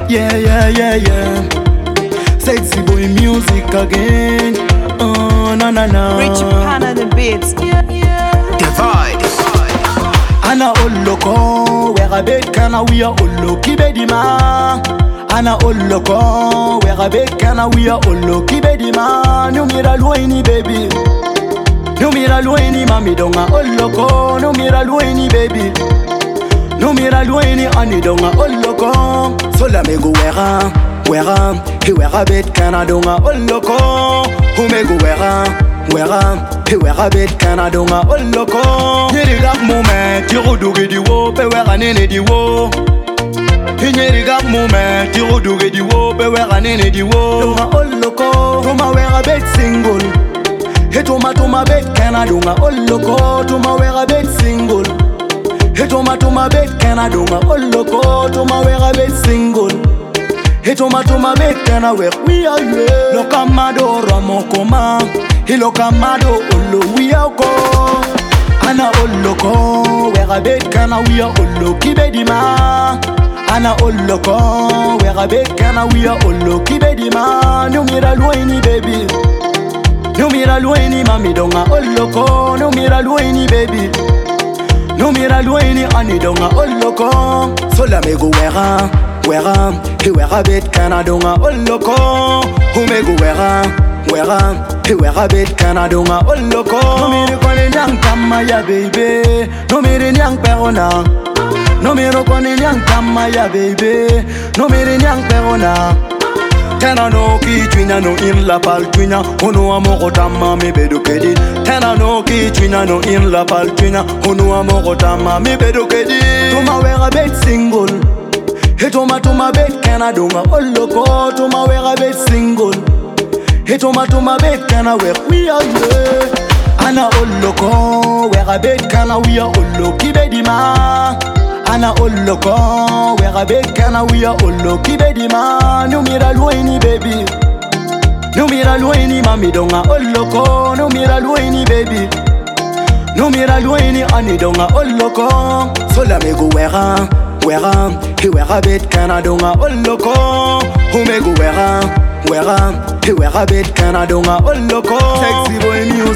Yeah, yeah, yeah, yeah. Sexy boy music again. Oh, na na na. Rich Pan on the beats. Divide. Ana oloko, where a bed kana we are oloki bedima. Ana oloko, where a bed kana we are oloki bedima. No mira lueni baby. No mira lueni mami donga oloko. No mira lueni baby. No mira lueni ani donga oloko. Sola me go wera, he wera bed kana donga oloko. Who me go wera, he wera bed kana donga oloko. Nyeri gap moment, tiro dugi di wo, pe wera nene di wo. Nyeri gap moment, tiro dugi di wo, pe wera nene di wo. Donga oloko, tuma wera bed single. He tuma bed kana donga oloko, tuma wera bed single. He tuma bed kana donga oloko, tuma wera bed single. He tuma bed kana where we are you. Lokamado ramokoma, he lokamado olo we are go. Ana oloko, where a bed kana we are oloki bedima. Ana oloko, where a bed kana we are oloki bedima. No mira lueni baby. No mira lueni mami donga oloko. No mira lueni baby. No mira lueni ani donga oloko. Sola me go wera, he wera bed kana donga oloko. Who me go wera, he wera bed kana donga oloko. No mire kone nyang kama ya baby. No mire nyang perona. No mire kone nyang kama ya baby. No mire nyang perona. Tena no ki twina no in la pal twina. Ono amoko tama me bedo kedi. Tena no ki twina no in la pal twina. Ono amoko tama me bedo kedi. Tuma wera bed single. He tuma bed kana donga oloko. Tuma wera bed single. He tuma bed kana where we are you. Ana oloko wera bed kana we are oloki bedima. Ana oloko, where a bed kana we are oloki bedima. No mira lueni baby. No mira lueni mami donga oloko. No mira lueni baby. No mira lueni ani donga oloko. Sola me go wera, he wera bed kana donga oloko. Who me go wera, he wera bed kana donga oloko. Sexy boy music.